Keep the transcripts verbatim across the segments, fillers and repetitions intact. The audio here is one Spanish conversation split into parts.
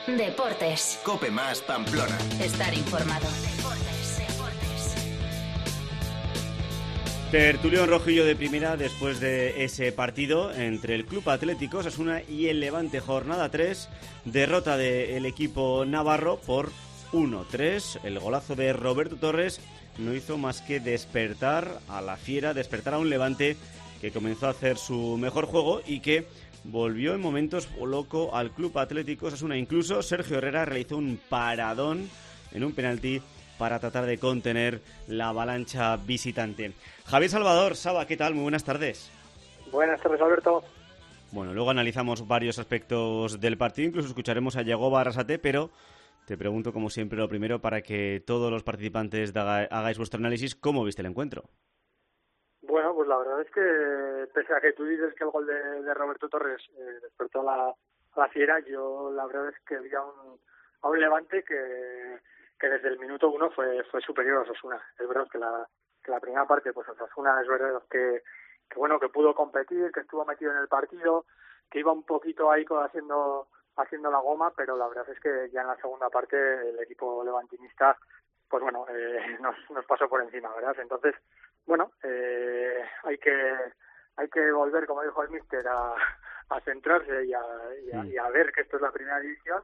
Deportes. Cope Más Pamplona. Estar informado. Tertulión rojillo de primera después de ese partido entre el Club Atlético Osasuna y el Levante, jornada tres, derrota del equipo navarro por uno tres. El golazo de Roberto Torres no hizo más que despertar a la fiera, despertar a un Levante que comenzó a hacer su mejor juego y que volvió en momentos loco al Club Atlético Osasuna. Incluso Sergio Herrera realizó un paradón en un penalti para tratar de contener la avalancha visitante. Javier Salvador, Saba, ¿qué tal? Muy buenas tardes. Buenas tardes, Alberto. Bueno, luego analizamos varios aspectos del partido, incluso escucharemos a Yagoba Arrasate, pero te pregunto, como siempre, lo primero, para que todos los participantes hagáis vuestro análisis, ¿cómo viste el encuentro? Bueno, pues la verdad es que, pese a que tú dices que el gol de, de Roberto Torres eh, despertó a la, a la fiera, yo la verdad es que vi a un, a un Levante que, que desde el minuto uno fue fue superior a Osasuna. Es verdad que la, que la primera parte, pues Osasuna es verdad que, que bueno, que pudo competir, que estuvo metido en el partido, que iba un poquito ahí haciendo haciendo la goma, pero la verdad es que ya en la segunda parte el equipo levantinista, pues bueno, eh, nos, nos pasó por encima, ¿verdad? Entonces, bueno, eh, hay que hay que volver, como dijo el míster, a, a centrarse y a, y, a, y a ver que esto es la primera división,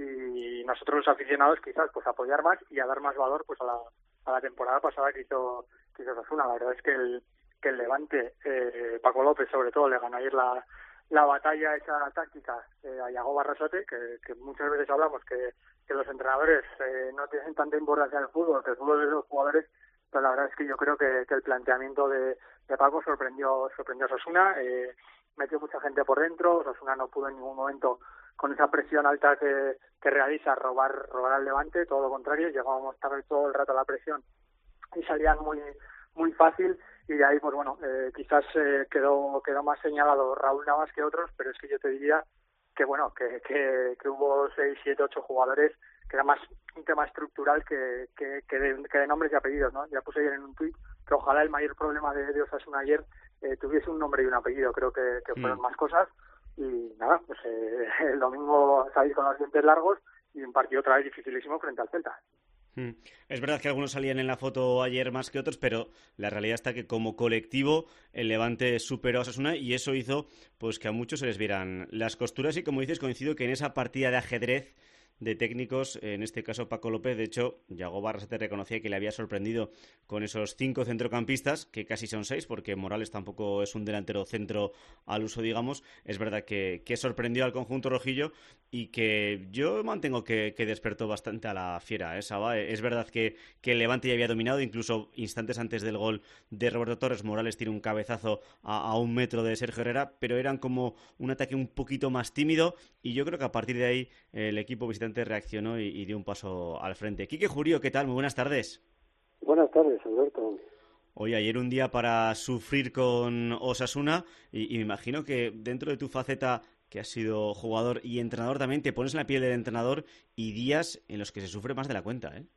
y nosotros los aficionados quizás pues apoyar más y a dar más valor pues a la a la temporada pasada que hizo que hizo Osasuna. La verdad es que el que el Levante, eh, Paco López sobre todo, le ganó ayer la la batalla esa táctica eh, a Yagoba Arrasate, que, que muchas veces hablamos que, que los entrenadores eh, no tienen tanta importancia en el fútbol, que el fútbol es de los jugadores, pero la verdad es que yo creo que, que el planteamiento de, de Paco sorprendió sorprendió a Osasuna, eh, metió mucha gente por dentro, Osasuna no pudo en ningún momento con esa presión alta que, que realiza robar robar al Levante, todo lo contrario, llegábamos tarde todo el rato a la presión y salían muy muy fácil, y de ahí pues bueno, eh, quizás eh, quedó quedó más señalado Raúl Navas que otros, pero es que yo te diría que bueno, que, que, que hubo seis, siete, ocho jugadores, que era más un tema estructural que, que, que, de, que de nombres y apellidos, ¿no? Ya puse ayer en un tuit que ojalá el mayor problema de, de Osasuna ayer eh, tuviese un nombre y un apellido. Creo que, que fueron mm. más cosas, y nada, pues eh, el domingo salí con los dientes largos y un partido otra vez dificilísimo frente al Celta. Es verdad que algunos salían en la foto ayer más que otros, pero la realidad está que como colectivo el Levante superó a Osasuna y eso hizo pues que a muchos se les vieran las costuras, y como dices, coincido que en esa partida de ajedrez de técnicos, en este caso Paco López, de hecho Yagoba Arrasate reconocía que le había sorprendido con esos cinco centrocampistas, que casi son seis, porque Morales tampoco es un delantero centro al uso, digamos. Es verdad que, que sorprendió al conjunto rojillo y que yo mantengo que, que despertó bastante a la fiera, ¿eh, Saba? Es verdad que, que el Levante ya había dominado, incluso instantes antes del gol de Roberto Torres, Morales tiene un cabezazo a, a un metro de Sergio Herrera, pero eran como un ataque un poquito más tímido, y yo creo que a partir de ahí el equipo visitante reaccionó y, y dio un paso al frente. Quique Jurío, ¿qué tal? Muy buenas tardes. Buenas tardes, Alberto. Oye, ayer un día para sufrir con Osasuna, y, y me imagino que dentro de tu faceta, que has sido jugador y entrenador también, te pones en la piel del entrenador, y días en los que se sufre más de la cuenta, ¿eh?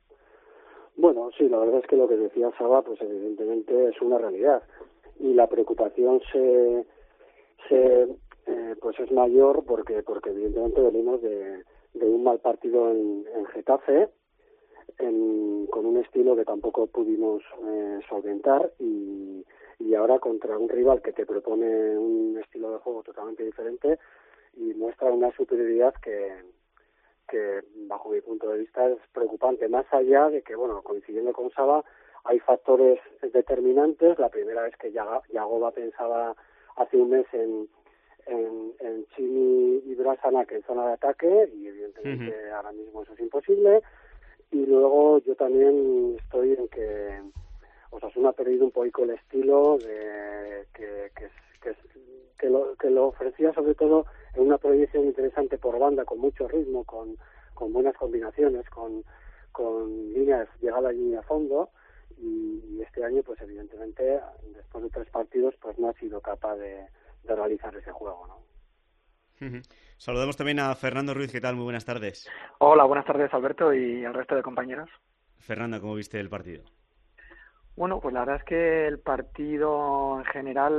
Bueno, sí, la verdad es que lo que decía Saba, pues evidentemente es una realidad, y la preocupación se, se eh, pues es mayor porque porque evidentemente venimos de de un mal partido en, en Getafe, en, con un estilo que tampoco pudimos eh, solventar, y, y ahora contra un rival que te propone un estilo de juego totalmente diferente y muestra una superioridad que, que bajo mi punto de vista es preocupante, más allá de que, bueno, coincidiendo con Saba, hay factores determinantes. La primera vez que Yagoba pensaba hace un mes en en, en Chimi y Brasanac en zona de ataque, y evidentemente uh-huh. ahora mismo eso es imposible. Y luego yo también estoy en que Osasuna ha perdido un poco el estilo de que, que, que, que, lo, que lo ofrecía sobre todo en una proyección interesante por banda, con mucho ritmo, con, con buenas combinaciones, con, con líneas, llegada a línea a fondo, y, y este año pues evidentemente después de tres partidos pues no ha sido capaz de de realizar ese juego, ¿no? Uh-huh. Saludamos también a Fernando Ruiz. ¿Qué tal? Muy buenas tardes. Hola, buenas tardes, Alberto, y al resto de compañeros. Fernando, ¿cómo viste el partido? Bueno, pues la verdad es que el partido en general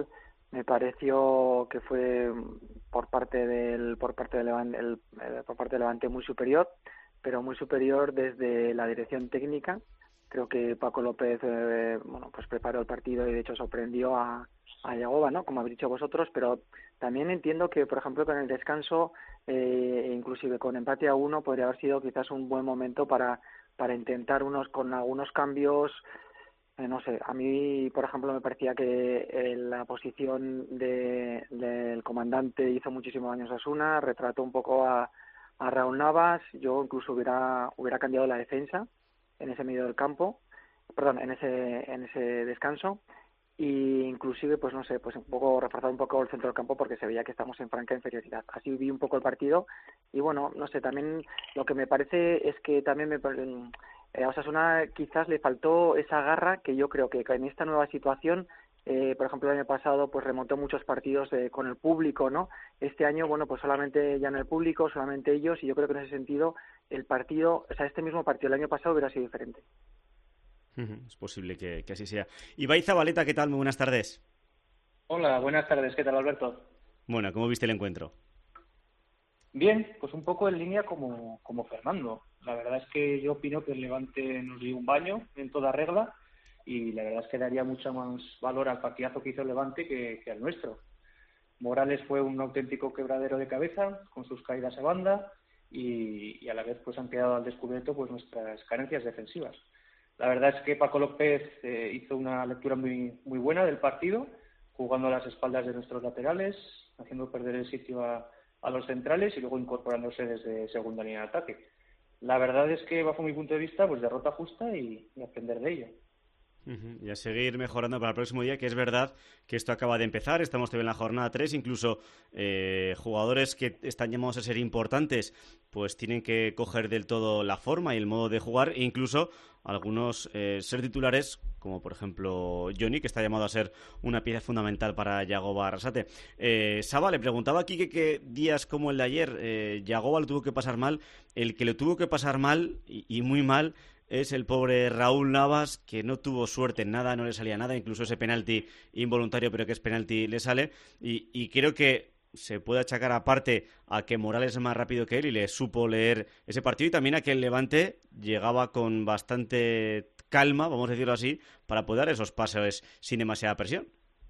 me pareció que fue por parte del por parte del Levante, el, el, por parte del Levante muy superior, pero muy superior desde la dirección técnica. Creo que Paco López eh, bueno pues preparó el partido y de hecho sorprendió a, a Yagoba, ¿no? Como habéis dicho vosotros, pero también entiendo que, por ejemplo, con el descanso, eh, inclusive con empate a uno, podría haber sido quizás un buen momento para para intentar unos con algunos cambios. Eh, no sé, a mí, por ejemplo, me parecía que eh, la posición de, del comandante hizo muchísimo daño a Osasuna, retrató un poco a, a Raúl Navas. Yo incluso hubiera hubiera cambiado la defensa en ese medio del campo, perdón, en ese en ese descanso, y inclusive, pues no sé, pues un poco reforzar un poco el centro del campo porque se veía que estamos en franca inferioridad. Así vi un poco el partido y bueno, no sé, también lo que me parece es que también me Eh, a Osasuna quizás le faltó esa garra que yo creo que en esta nueva situación, eh, por ejemplo, el año pasado pues remontó muchos partidos eh, con el público, ¿no? Este año, bueno, pues solamente ya en el público, solamente ellos, y yo creo que en ese sentido el partido, o sea, este mismo partido el año pasado hubiera sido diferente. Es posible que, que así sea. Ibai Zabaleta, ¿qué tal? Muy buenas tardes. Hola, buenas tardes. ¿Qué tal, Alberto? Bueno, ¿cómo viste el encuentro? Bien, pues un poco en línea como, como Fernando. La verdad es que yo opino que el Levante nos dio un baño en toda regla y la verdad es que daría mucho más valor al partidazo que hizo el Levante que, que al nuestro. Morales fue un auténtico quebradero de cabeza con sus caídas a banda y, y a la vez pues han quedado al descubierto pues nuestras carencias defensivas. La verdad es que Paco López eh, hizo una lectura muy, muy buena del partido, jugando a las espaldas de nuestros laterales, haciendo perder el sitio a a los centrales y luego incorporándose desde segunda línea de ataque. La verdad es que, bajo mi punto de vista, pues derrota justa y, y aprender de ello. Uh-huh. Y a seguir mejorando para el próximo día, que es verdad que esto acaba de empezar, estamos todavía en la jornada tres, incluso eh, jugadores que están llamados a ser importantes pues tienen que coger del todo la forma y el modo de jugar, e incluso algunos eh, ser titulares, como por ejemplo Johnny, que está llamado a ser una pieza fundamental para Yagoba Arrasate. Eh, Saba, le preguntaba aquí que, que días como el de ayer eh, Yagoba lo tuvo que pasar mal. El que lo tuvo que pasar mal y, y muy mal es el pobre Raúl Navas, que no tuvo suerte en nada, no le salía nada, incluso ese penalti involuntario, pero que es penalti, le sale, y, y creo que se puede achacar aparte a que Morales es más rápido que él y le supo leer ese partido, y también a que el Levante llegaba con bastante calma, vamos a decirlo así, para poder dar esos pases sin demasiada presión.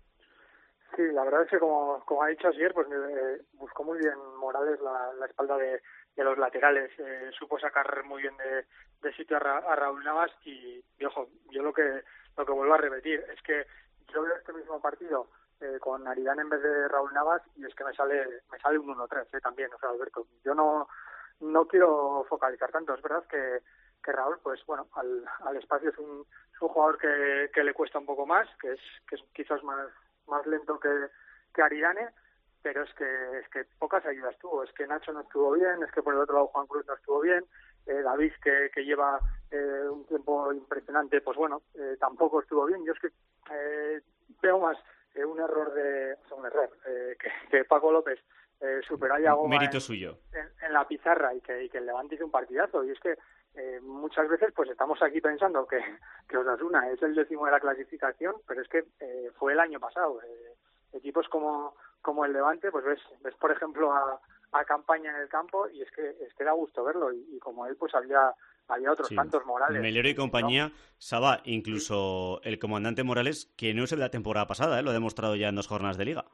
Sí, la verdad es que como, como ha dicho ayer, pues eh, buscó muy bien Morales la, la espalda de, de los laterales, eh, supo sacar muy bien de, de sitio a, Ra, a Raúl Navas y, y ojo, yo lo que lo que vuelvo a repetir es que yo veo este mismo partido eh, con Aridane en vez de Raúl Navas y es que me sale me sale un uno tres eh, también, o sea, Alberto, yo no no quiero focalizar tanto, es verdad que que Raúl, pues bueno, al, al espacio es un, es un jugador que, que le cuesta un poco más, que es que es quizás más más lento que, que Aridane, pero es que es que pocas ayudas tuvo, es que Nacho no estuvo bien, es que por el otro lado Juan Cruz no estuvo bien, eh, David que, que lleva eh, un tiempo impresionante, pues bueno, eh, tampoco estuvo bien. Yo es que eh, veo más eh, un error de, o sea, un error, eh, que, que Paco López eh, superó a Yagoba mérito en, suyo en, en la pizarra y que, y que el Levante hizo un partidazo, y es que Eh, muchas veces pues estamos aquí pensando que, que Osasuna es el décimo de la clasificación, pero es que eh, fue el año pasado. Eh, equipos como como el Levante, pues ves ves por ejemplo a, a Campaña en el campo y es que es que da gusto verlo, y, y como él pues había había otros sí. tantos, Morales. Melero y compañía, ¿no? Saba, incluso sí. El comandante Morales, que no es el de la temporada pasada, ¿eh? Lo ha demostrado ya en dos jornadas de liga.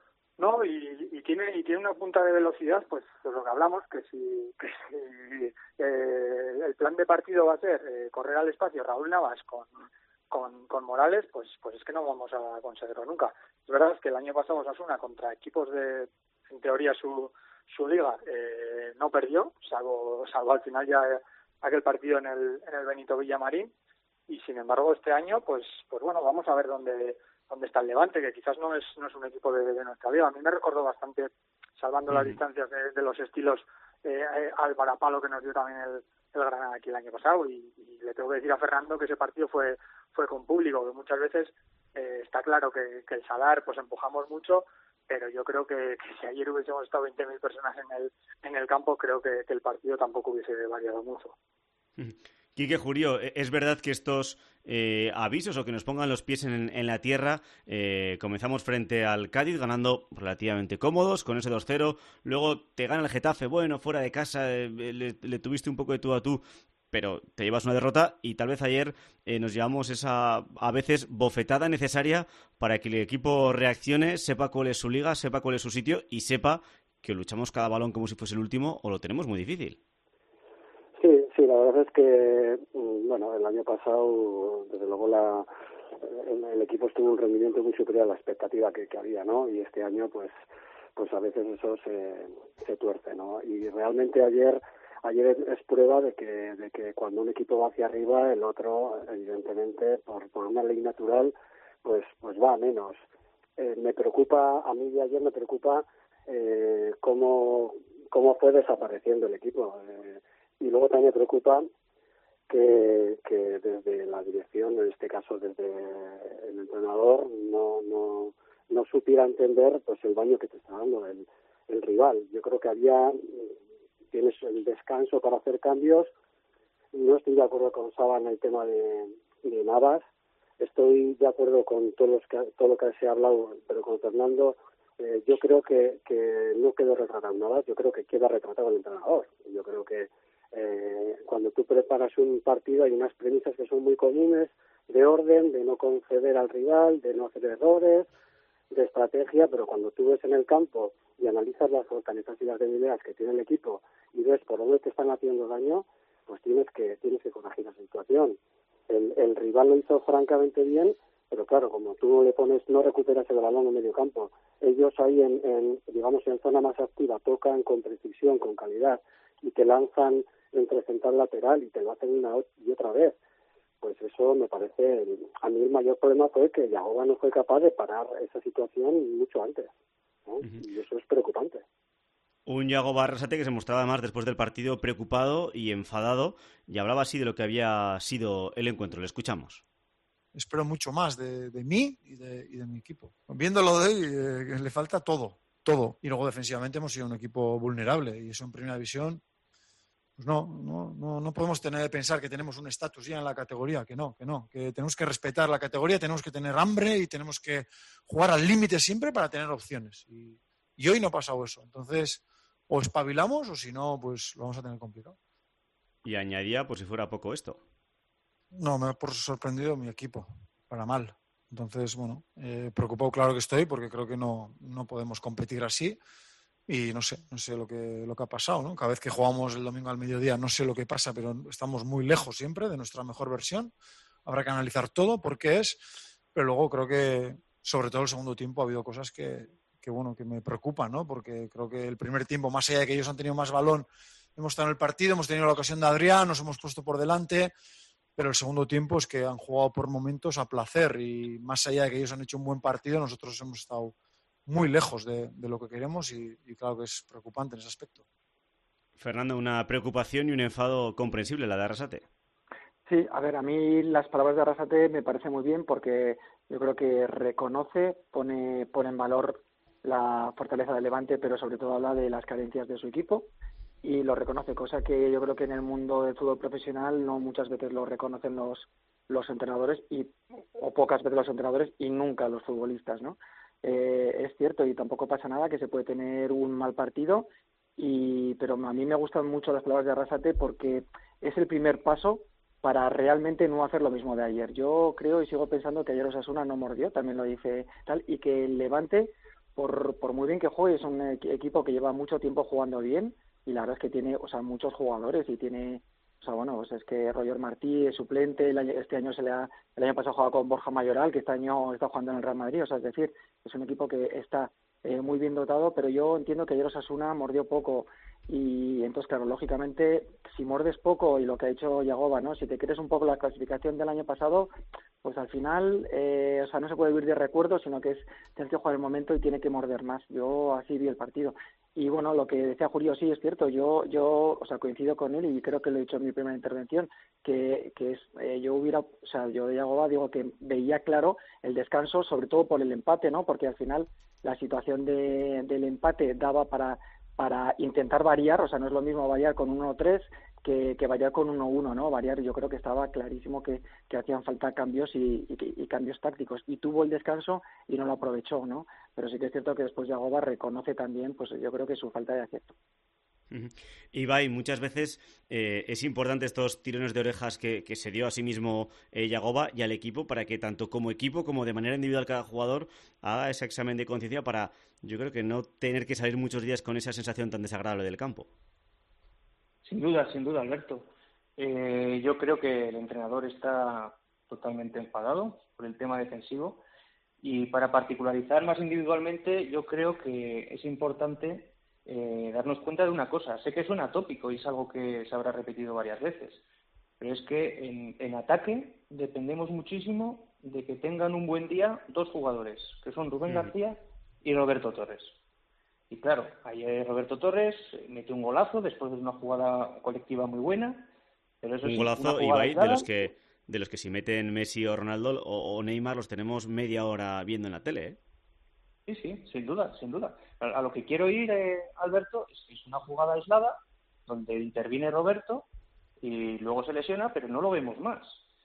No, y, y tiene y tiene una punta de velocidad, pues de lo que hablamos, que si, que si eh, el plan de partido va a ser eh, correr al espacio Raúl Navas con, con con Morales, pues pues es que no vamos a conseguirlo nunca. Es verdad que el año pasado Osasuna contra equipos de, en teoría, su su liga eh, no perdió, salvo salvo al final ya aquel partido en el en el Benito Villamarín, y sin embargo este año, pues pues bueno, vamos a ver dónde dónde está el Levante, que quizás no es no es un equipo de, de nuestra liga. A mí me recordó bastante, salvando uh-huh. las distancias de, de los estilos, eh, al varapalo que nos dio también el, el Granada aquí el año pasado, y, y le tengo que decir a Fernando que ese partido fue fue con público, que muchas veces eh, está claro que, que el Sadar pues empujamos mucho, pero yo creo que, que si ayer hubiésemos estado veinte mil personas en el en el campo, creo que, que el partido tampoco hubiese variado mucho. Quique Jurío, es verdad que estos eh, avisos o que nos pongan los pies en, en la tierra, eh, comenzamos frente al Cádiz ganando relativamente cómodos con ese dos cero, luego te gana el Getafe, bueno, fuera de casa, eh, le, le tuviste un poco de tú a tú, pero te llevas una derrota y tal vez ayer eh, nos llevamos esa, a veces, bofetada necesaria para que el equipo reaccione, sepa cuál es su liga, sepa cuál es su sitio y sepa que luchamos cada balón como si fuese el último o lo tenemos muy difícil. Sí, sí, la verdad es que, bueno, el año pasado, desde luego, la, el, el equipo estuvo en un rendimiento muy superior a la expectativa que, que había, ¿no? Y este año, pues, pues a veces eso se, se tuerce, ¿no? Y realmente ayer, ayer es, es prueba de que, de que cuando un equipo va hacia arriba, el otro, evidentemente, por, por una ley natural, pues, pues va a menos. Eh, me preocupa, a mí de ayer me preocupa eh, cómo, cómo fue desapareciendo el equipo. Eh, Y luego también me preocupa que, que desde la dirección, en este caso desde el entrenador, no no no supiera entender pues el baño que te está dando el, el rival. Yo creo que había, tienes el descanso para hacer cambios. No estoy de acuerdo con Saba en el tema de, de Navas. Estoy de acuerdo con todo, los que, todo lo que se ha hablado, pero con Fernando, eh, yo creo que, que no quedó retratado Navas, yo creo que queda retratado el entrenador. Yo creo que Eh, cuando tú preparas un partido hay unas premisas que son muy comunes de orden, de no conceder al rival, de no hacer errores, de estrategia, pero cuando tú ves en el campo y analizas las fortalezas y las debilidades que tiene el equipo y ves por dónde te están haciendo daño, pues tienes que tienes que corregir la situación. El, el rival lo hizo francamente bien, pero claro, como tú no le pones, no recuperas el balón en medio campo, ellos ahí en, en digamos en zona más activa tocan con precisión, con calidad y te lanzan entre central lateral y te lo hacen una y otra vez, pues eso me parece, a mí el mayor problema fue que Yagoba no fue capaz de parar esa situación mucho antes, ¿no? Uh-huh. Y eso es preocupante. Un Yagoba Arrasate que se mostraba además después del partido preocupado y enfadado y hablaba así de lo que había sido el encuentro. Le escuchamos. Espero mucho más de, de mí y de, y de mi equipo. Viéndolo de hoy, eh, le falta todo, todo. Y luego defensivamente hemos sido un equipo vulnerable y eso en primera división. Pues no, no, no, no podemos tener pensar que tenemos un estatus ya en la categoría, que no, que no, que tenemos que respetar la categoría, tenemos que tener hambre y tenemos que jugar al límite siempre para tener opciones. Y, y hoy no ha pasado eso. Entonces, o espabilamos o si no, pues lo vamos a tener complicado. Y añadía, por si fuera poco esto. No, me ha sorprendido mi equipo, para mal. Entonces, bueno, eh, preocupado claro que estoy porque creo que no, no podemos competir así. Y no sé, no sé lo que, lo que ha pasado, ¿no? Cada vez que jugamos el domingo al mediodía no sé lo que pasa, pero estamos muy lejos siempre de nuestra mejor versión. Habrá que analizar todo por qué es, pero luego creo que, sobre todo el segundo tiempo, ha habido cosas que, que, bueno, que me preocupan, ¿no? Porque creo que el primer tiempo, más allá de que ellos han tenido más balón, hemos estado en el partido, hemos tenido la ocasión de Adrián, nos hemos puesto por delante, pero el segundo tiempo es que han jugado por momentos a placer y más allá de que ellos han hecho un buen partido, nosotros hemos estado muy lejos de, de lo que queremos y, y claro que es preocupante en ese aspecto. Fernando, una preocupación y un enfado comprensible, la de Arrasate. Sí, a ver, a mí las palabras de Arrasate me parecen muy bien porque yo creo que reconoce, pone, pone en valor la fortaleza del Levante, pero sobre todo habla de las carencias de su equipo y lo reconoce, cosa que yo creo que en el mundo del fútbol profesional no muchas veces lo reconocen los, los entrenadores y o pocas veces los entrenadores y nunca los futbolistas, ¿no? Eh, es cierto y tampoco pasa nada que se puede tener un mal partido y pero a mí me gustan mucho las palabras de Arrasate porque es el primer paso para realmente no hacer lo mismo de ayer. Yo creo y sigo pensando que ayer Osasuna no mordió, también lo dice tal, y que el Levante, por, por muy bien que juegue, es un equipo que lleva mucho tiempo jugando bien y la verdad es que tiene, o sea, muchos jugadores y tiene, o sea, bueno, pues es que Roger Martí es suplente, el año, este año se le ha, el año pasado jugaba con Borja Mayoral, que este año está jugando en el Real Madrid, o sea, es decir, es un equipo que está eh, muy bien dotado, pero yo entiendo que ayer Osasuna mordió poco y entonces, claro, lógicamente, si mordes poco y lo que ha hecho Yagoba, ¿no? Si te quieres un poco la clasificación del año pasado, pues al final, eh, o sea, no se puede vivir de recuerdos, sino que es tienes que jugar el momento y tiene que morder más. Yo así vi el partido. Y bueno, lo que decía Julio, sí, es cierto, yo, yo, o sea, coincido con él y creo que lo he dicho en mi primera intervención, que, que es, eh, yo hubiera, o sea, yo de Yagoba digo que veía claro el descanso, sobre todo por el empate, ¿no? Porque al final la situación de, del empate daba para para intentar variar, o sea, no es lo mismo variar con uno tres que, que variar con uno uno, ¿no? Variar, yo creo que estaba clarísimo que, que hacían falta cambios y, y, y cambios tácticos, y tuvo el descanso y no lo aprovechó, ¿no? Pero sí que es cierto que después Yagoba reconoce también, pues yo creo que su falta de acierto. Ibai, muchas veces eh, es importante estos tirones de orejas que, que se dio a sí mismo eh, Yagoba y al equipo para que tanto como equipo como de manera individual cada jugador haga ese examen de conciencia para, yo creo que no tener que salir muchos días con esa sensación tan desagradable del campo. Sin duda, sin duda, Alberto. Eh, yo creo que el entrenador está totalmente enfadado por el tema defensivo y para particularizar más individualmente yo creo que es importante Eh, darnos cuenta de una cosa. Sé que suena tópico y es algo que se habrá repetido varias veces, pero es que en, en ataque dependemos muchísimo de que tengan un buen día dos jugadores, que son Rubén mm. García y Roberto Torres. Y claro, ayer Roberto Torres metió un golazo después de una jugada colectiva muy buena, pero eso un sí, golazo, Ibai, de los que de los que si meten Messi o Ronaldo o, o Neymar los tenemos media hora viendo en la tele, ¿eh? Sí, sí, sin duda, sin duda. A, a lo que quiero ir, eh, Alberto, es que es una jugada aislada donde interviene Roberto y luego se lesiona, pero no lo vemos más.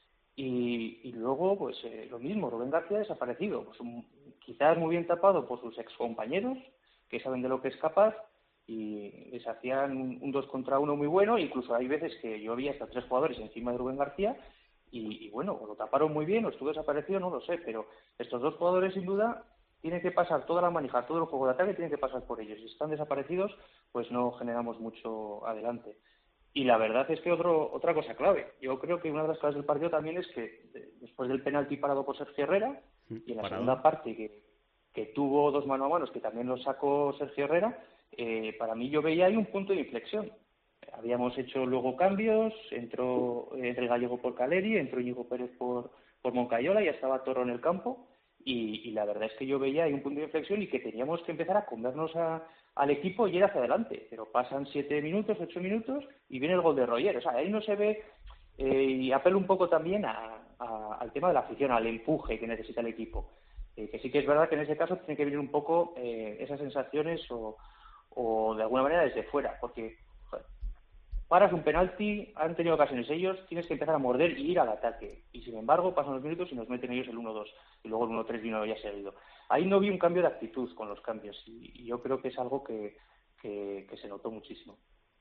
Y, y luego, pues eh, lo mismo, Rubén García ha desaparecido. Pues un, quizás muy bien tapado por sus excompañeros, que saben de lo que es capaz, y les hacían un, un dos contra uno muy bueno. Incluso hay veces que yo vi hasta tres jugadores encima de Rubén García, y, y bueno, o lo taparon muy bien o estuvo desaparecido, no lo sé, pero estos dos jugadores sin duda tiene que pasar toda la manija, todo el juego de ataque tiene que pasar por ellos. Si están desaparecidos, pues no generamos mucho adelante. Y la verdad es que otro, otra cosa clave, yo creo que una de las claves del partido también es que después del penalti parado por Sergio Herrera, y en la Parado. segunda parte que, que tuvo dos mano a manos, que también lo sacó Sergio Herrera, eh, para mí yo veía ahí un punto de inflexión. Habíamos hecho luego cambios, entró el Gallego por Caleri, entró Íñigo Pérez por, por Moncayola, ya estaba Toro en el campo. Y, y la verdad es que yo veía ahí un punto de inflexión y que teníamos que empezar a comernos a, al equipo y ir hacia adelante. Pero pasan siete minutos, ocho minutos y viene el gol de Roger. O sea, ahí no se ve, eh, y apelo un poco también a, a, al tema de la afición, al empuje que necesita el equipo. Eh, que sí que es verdad que en ese caso tiene que venir un poco eh, esas sensaciones o, o de alguna manera desde fuera. Porque joder, paras un penalti, han tenido ocasiones ellos, tienes que empezar a morder y ir al ataque. Y sin embargo, pasan los minutos y nos meten ellos el uno dos. Y luego el uno tres vino ya seguido. Ahí no vi un cambio de actitud con los cambios. Y, y yo creo que es algo que, que, que se notó muchísimo.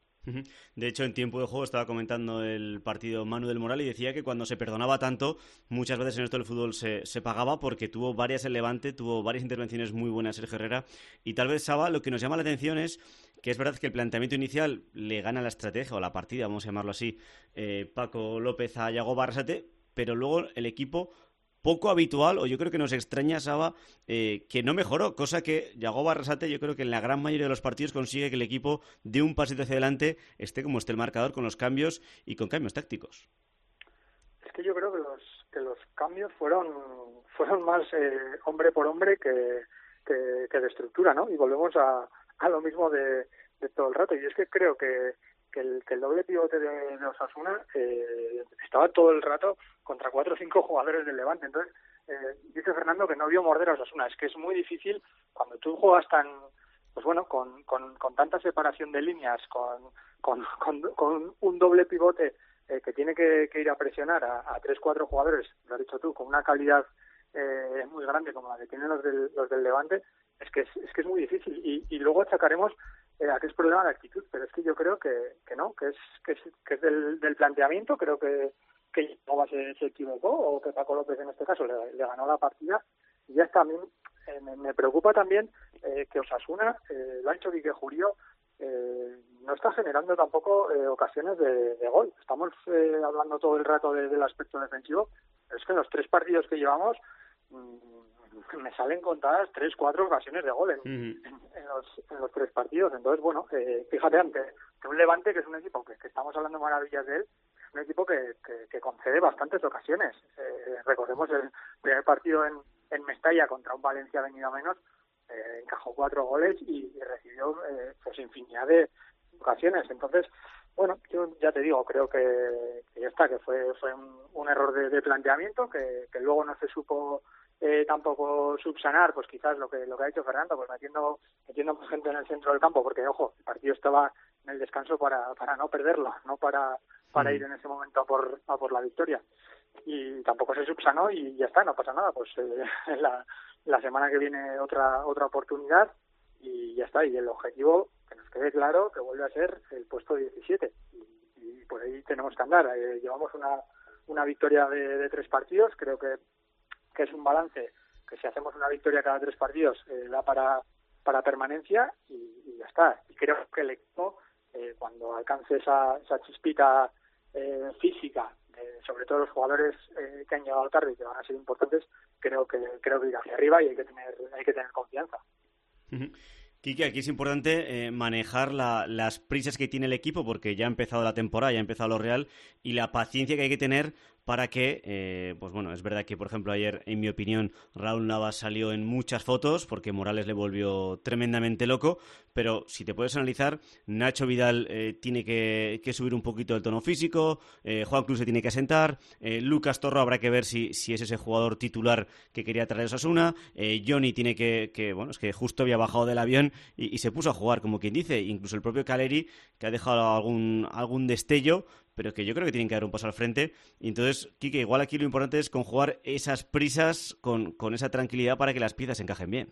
De hecho, en tiempo de juego estaba comentando el partido Manu del Moral y decía que cuando se perdonaba tanto, muchas veces en esto del fútbol se, se pagaba porque tuvo varias el Levante, tuvo varias intervenciones muy buenas Sergio Herrera. Y tal vez, Saba, lo que nos llama la atención es que es verdad que el planteamiento inicial le gana la estrategia o la partida, vamos a llamarlo así, eh, Paco López a Yagoba Arrasate, pero luego el equipo poco habitual, o yo creo que nos extraña, Saba, eh, que no mejoró, cosa que Yagoba Arrasate yo creo que en la gran mayoría de los partidos consigue que el equipo dé un pasito hacia adelante, esté como esté el marcador, con los cambios y con cambios tácticos. Es que yo creo que los que los cambios fueron fueron más eh, hombre por hombre que, que, que de estructura, ¿no? Y volvemos a, a lo mismo de, de todo el rato. Y es que creo que Que el, que el doble pivote de, de Osasuna eh, estaba todo el rato contra cuatro o cinco jugadores del Levante. Entonces, eh, dice Fernando que no vio morder a Osasuna. Es que es muy difícil cuando tú juegas tan, pues bueno, con, con, con tanta separación de líneas, con, con, con, con un doble pivote eh, que tiene que, que ir a presionar a, a tres, cuatro jugadores, lo has dicho tú, con una calidad eh, muy grande como la que tienen los del, los del Levante, es que es, es que es muy difícil. Y, y luego achacaremos Eh, a qué es problema de actitud, pero es que yo creo que, que no, que es que es, que es del, del planteamiento. Creo que que Yagoba se, se equivocó, o que Paco López en este caso le, le ganó la partida, y ya está. A mí eh, me, me preocupa también eh, que Osasuna, eh, lo ha hecho Quique Jurío, eh, no está generando tampoco eh, ocasiones de, de gol. Estamos eh, hablando todo el rato de, del aspecto defensivo, pero es que en los tres partidos que llevamos mmm, me salen contadas tres, cuatro ocasiones de gol en, uh-huh. en, en, los, en los tres partidos. Entonces, bueno, eh, fíjate, ante que un Levante, que es un equipo que, que estamos hablando maravillas de él, es un equipo que, que, que concede bastantes ocasiones. Eh, recordemos el primer partido en, en Mestalla contra un Valencia venido a menos, eh, encajó cuatro goles y, y recibió eh, pues infinidad de ocasiones. Entonces, bueno, yo ya te digo, creo que, que ya está, que fue fue un, un error de, de planteamiento, que, que luego no se supo eh, tampoco subsanar, pues quizás lo que lo que ha dicho Fernando, pues metiendo metiendo más gente en el centro del campo, porque ojo, el partido estaba en el descanso para para no perderlo, no para para ir en ese momento a por a por la victoria, y tampoco se subsanó y ya está, no pasa nada, pues eh, la la semana que viene otra otra oportunidad y ya está, y el objetivo, que nos quede claro, que vuelve a ser el puesto diecisiete, y, y por ahí tenemos que andar. Eh, llevamos una una victoria de, de tres partidos, creo que que es un balance que si hacemos una victoria cada tres partidos eh, da para para permanencia y, y ya está. Y creo que el equipo, eh, cuando alcance esa, esa chispita eh, física, eh, sobre todo los jugadores eh, que han llegado tarde y que van a ser importantes, creo que creo que ir hacia arriba y hay que tener hay que tener confianza. Quique, aquí es importante eh, manejar la, las prisas que tiene el equipo, porque ya ha empezado la temporada, ya ha empezado lo real, y la paciencia que hay que tener para que, eh, pues bueno, es verdad que, por ejemplo, ayer, en mi opinión, Raúl Navas salió en muchas fotos, porque Morales le volvió tremendamente loco, pero si te puedes analizar, Nacho Vidal eh, tiene que, que subir un poquito el tono físico, eh, Juan Cruz se tiene que asentar, eh, Lucas Torro habrá que ver si, si es ese jugador titular que quería traer Osasuna, eh, Johnny tiene que, que, bueno, es que justo había bajado del avión y, y se puso a jugar, como quien dice, incluso el propio Caleri, que ha dejado algún, algún destello, pero que yo creo que tienen que dar un paso al frente. Y entonces, Quique, igual aquí lo importante es conjugar esas prisas con, con esa tranquilidad para que las piezas encajen bien.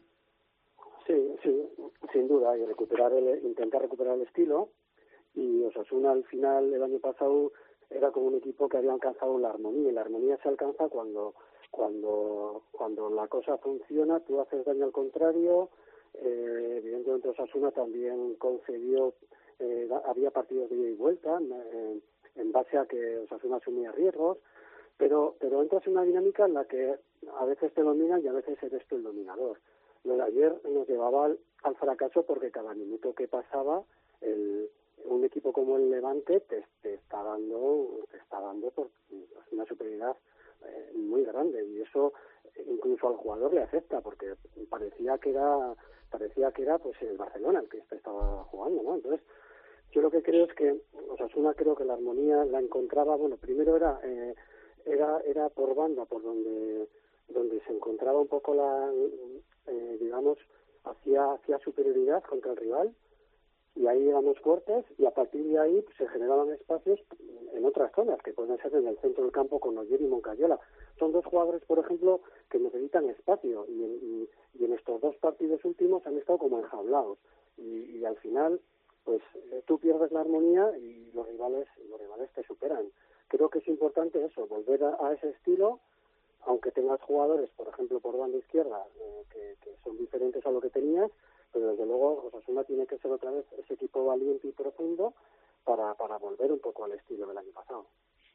Sí, sí, sin duda, y recuperar el, intentar recuperar el estilo. Y Osasuna al final, el año pasado, era como un equipo que había alcanzado la armonía, y la armonía se alcanza cuando cuando cuando la cosa funciona, tú haces daño al contrario. Eh, evidentemente Osasuna también concedió, eh, había partidos de ida y vuelta, eh, en base a que Osasuna asumía riesgos, pero pero entras en una dinámica en la que a veces te dominan y a veces eres tú el dominador. Lo de ayer nos llevaba al, al fracaso porque cada minuto que pasaba el, un equipo como el Levante te, te está dando te está dando por una superioridad eh, muy grande, y eso incluso al jugador le afecta, porque parecía que era parecía que era pues el Barcelona el que estaba jugando, ¿no? Entonces yo lo que creo es que Osasuna, creo que la armonía la encontraba, bueno, primero era eh, era era por banda, por donde donde se encontraba un poco la eh, digamos hacia hacia superioridad contra el rival, y ahí éramos fuertes, y a partir de ahí pues, se generaban espacios en otras zonas, que pueden ser en el centro del campo con Oyer y Moncayola. Son dos jugadores, por ejemplo, que necesitan espacio, y en, y, y en estos dos partidos últimos han estado como enjaulados, y, y al final pues eh, tú pierdes la armonía y los rivales los rivales te superan. Creo que es importante eso, volver a, a ese estilo, aunque tengas jugadores, por ejemplo, por banda izquierda, eh, que, que son diferentes a lo que tenías, pero desde luego Osasuna tiene que ser otra vez ese equipo valiente y profundo para, para volver un poco al estilo del año pasado.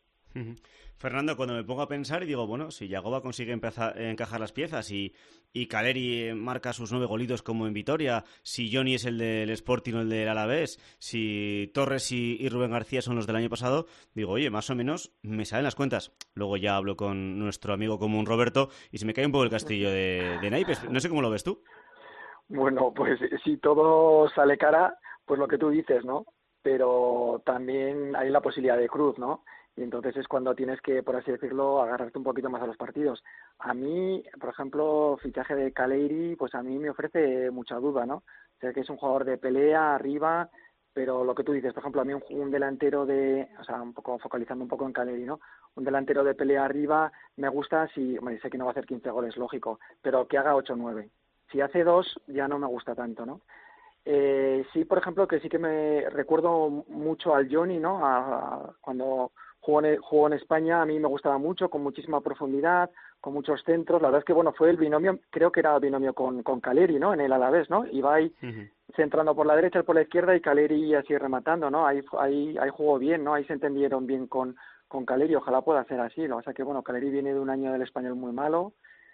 Fernando, cuando me pongo a pensar y digo, bueno, si Yagoba consigue empezar, encajar las piezas y, y Caleri marca sus nueve golitos como en Vitoria, si Johnny es el del Sporting o el del Alavés, si Torres y, y Rubén García son los del año pasado, digo, oye, más o menos me salen las cuentas. Luego ya hablo con nuestro amigo común Roberto y se me cae un poco el castillo de, de naipes. No sé cómo lo ves tú. Bueno, pues si todo sale cara, pues lo que tú dices, ¿no? Pero también hay la posibilidad de cruz, ¿no? Y entonces es cuando tienes que, por así decirlo, agarrarte un poquito más a los partidos. A mí, por ejemplo, fichaje de Caleri, pues a mí me ofrece mucha duda, ¿no? O sea, que es un jugador de pelea, arriba, pero lo que tú dices, por ejemplo, a mí un, un delantero de, o sea, un poco focalizando un poco en Caleri, ¿no? Un delantero de pelea arriba me gusta si, bueno, sé que no va a hacer quince goles, lógico, pero que haga ocho o nueve. Si hace dos, ya no me gusta tanto, ¿no? Eh, sí, por ejemplo, que sí que me recuerdo mucho al Johnny, ¿no? A, a, cuando jugó en, jugó en España, a mí me gustaba mucho, con muchísima profundidad, con muchos centros. La verdad es que, bueno, fue el binomio, creo que era el binomio con, con Caleri, ¿no? En el Alavés, ¿no? Ibai uh-huh. centrando por la derecha, por la izquierda, y Caleri así rematando, ¿no? Ahí, ahí, ahí jugó bien, ¿no? Ahí se entendieron bien con, con Caleri. Ojalá pueda ser así. Lo que pasa es que, bueno, Caleri viene de un año del Español muy malo.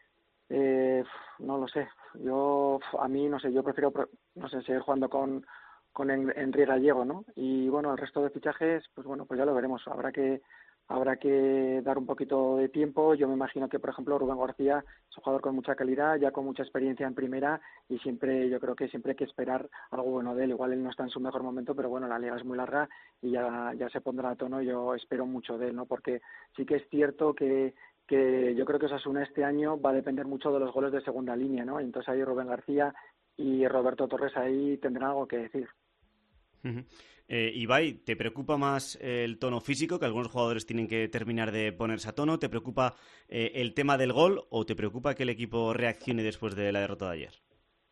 Eh, no lo sé. Yo, a mí, no sé, yo prefiero, no sé, seguir jugando con con Enrique Gallego, ¿no? Y bueno, el resto de fichajes, pues bueno, pues ya lo veremos. Habrá que habrá que dar un poquito de tiempo. Yo me imagino que, por ejemplo, Rubén García es un jugador con mucha calidad, ya con mucha experiencia en primera, y siempre, yo creo que siempre hay que esperar algo bueno de él. Igual él no está en su mejor momento, pero bueno, la liga es muy larga y ya, ya se pondrá a tono. Yo espero mucho de él, ¿no? Porque sí que es cierto que que yo creo que Osasuna este año va a depender mucho de los goles de segunda línea, ¿no? Entonces ahí Rubén García y Roberto Torres ahí tendrán algo que decir. Uh-huh. Eh, Ibai, ¿te preocupa más el tono físico, que algunos jugadores tienen que terminar de ponerse a tono? ¿Te preocupa eh, el tema del gol o te preocupa que el equipo reaccione después de la derrota de ayer?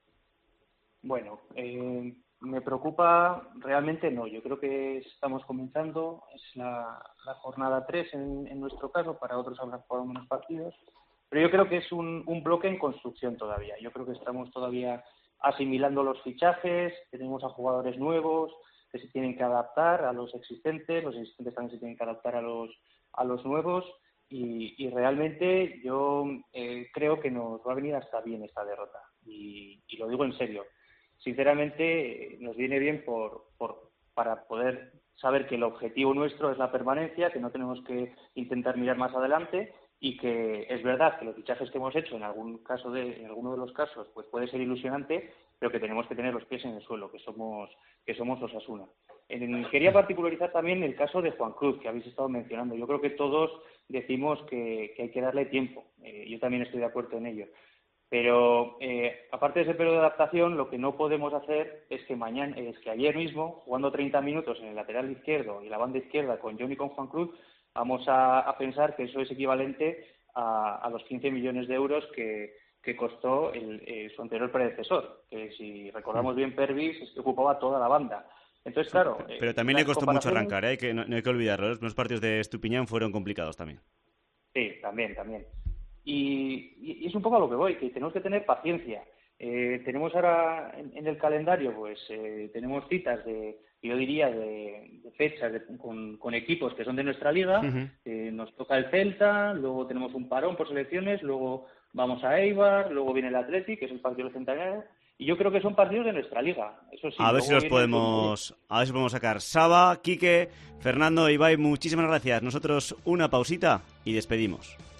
Bueno, eh, me preocupa realmente no. Yo creo que estamos comenzando, es la, la jornada tres en, en nuestro caso, para otros habrán jugado menos partidos, pero yo creo que es un, un bloque en construcción todavía. Yo creo que estamos todavía asimilando los fichajes, tenemos a jugadores nuevos que se tienen que adaptar a los existentes, los existentes también se tienen que adaptar a los a los nuevos y, y realmente yo eh, creo que nos va a venir hasta bien esta derrota y, y lo digo en serio. Sinceramente nos viene bien por, por para poder saber que el objetivo nuestro es la permanencia, que no tenemos que intentar mirar más adelante y que es verdad que los fichajes que hemos hecho en algún caso de en alguno de los casos pues puede ser ilusionante, pero que tenemos que tener los pies en el suelo, que somos que somos Osasuna. En, quería particularizar también el caso de Juan Cruz, que habéis estado mencionando. Yo creo que todos decimos que, que hay que darle tiempo. Eh, yo también estoy de acuerdo en ello. Pero eh, aparte de ese periodo de adaptación, lo que no podemos hacer es que mañana, es que ayer mismo, jugando treinta minutos en el lateral izquierdo y la banda izquierda con John y con Juan Cruz, vamos a, a pensar que eso es equivalente a, a los quince millones de euros que, que costó el, eh, su anterior predecesor, que si recordamos bien Pervis es que ocupaba toda la banda. Entonces, claro... Pero, pero también le costó mucho arrancar, ¿eh? Que no, no hay que olvidarlo. Los primeros partidos de Estupiñán fueron complicados también. Sí, también, también. Y, y es un poco a lo que voy, que tenemos que tener paciencia. Eh, tenemos ahora en, en el calendario, pues eh, tenemos citas de, yo diría, de, de fechas de, con, con equipos que son de nuestra liga. Uh-huh. eh, nos toca el Celta, luego tenemos un parón por selecciones, luego vamos a Eibar, luego viene el Athletic, que es el partido del Centenario, y yo creo que son partidos de nuestra liga. Eso sí. A ver si los podemos, a ver si podemos sacar. Saba, Quique, Fernando, Ibai, muchísimas gracias. Nosotros una pausita y despedimos.